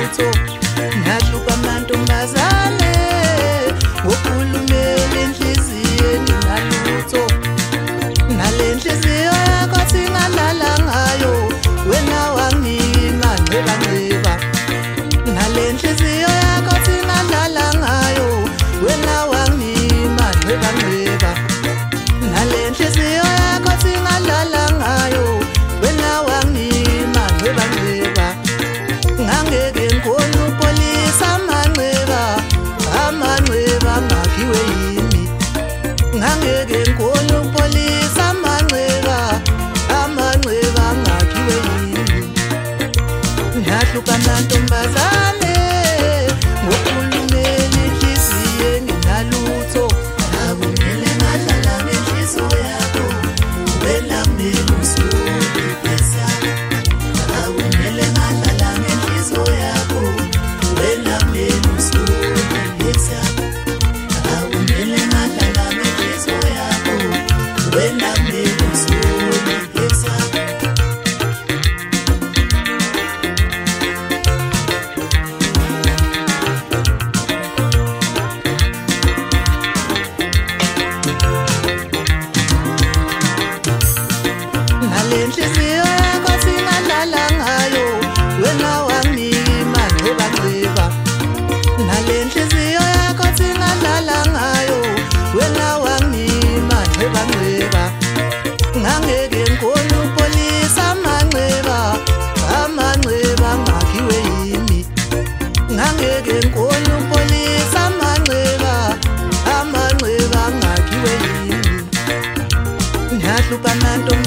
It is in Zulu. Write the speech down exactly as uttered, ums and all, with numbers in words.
nginalutho ngahluka amantombazane ngokhulumela inhliziyo nginalutho nale nhliziyo yakho singalala ngayo wena wangima ngceba ngceba nale nhliziyo yakho singalala ngayo wena wangima ngceba ngceba nale nhliziyo yakho singalala ngayo wena wangima ngceba ngceba ngangeke ngikona upolisa amanxeba amanxeba ngakhiwe yimi ngangeke ngikona upolisa amanxeba amanxeba ngakhiwe yimi ngahluka amantombazane ngokhulumela inhliziyo nginalutho akumele ngadlala ngenhliziyo yakho wena kumele usuke besa akumele ngadlala ngenhliziyo yakho wena kumele usuke besa akumele ngadlala ngenhliziyo yakho wena kumele usuke besa nale nhliziyo yakho singalala ngayo wena wangima ngceba ngceba nale nhliziyo yakho singalala ngayo wena wangima ngceba ngceba ngangeke ngikona upolisa amanxeba amanxeba ngakhiwe yimi ngangeke ngikona upolisa amanxeba amanxeba ngakhiwe yimi ngahluka amantombazane